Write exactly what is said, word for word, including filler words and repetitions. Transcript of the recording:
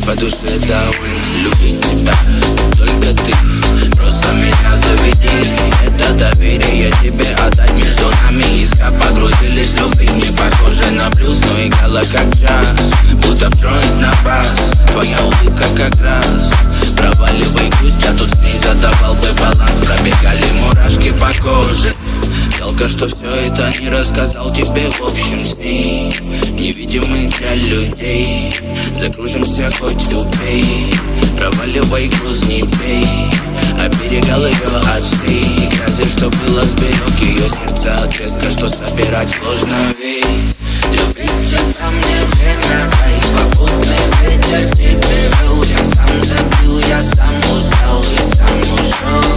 по душе довольно любить тебя. Только ты, просто меня заведи. Это доверие тебе отдать между нами. Искра погрузились в любви, не похоже на блюз, но играла как джаз, будто встроить на бас. Твоя улыбка как раз проваливай грусть, а тут с ней задавал бы баланс. Пробегали мурашки по коже. Жалко, что все это не рассказал тебе в общем с ней. Невидимый для людей. Закружимся, хоть убей. Проваливай груз, не бей. Оберегал ее от всей грязи, что было, сберег ее сердце от треска, что собирать сложно, ведь любить тебя мне время, дай попутный ветер к тебе вел. Я сам забил, я сам устал и сам ушел.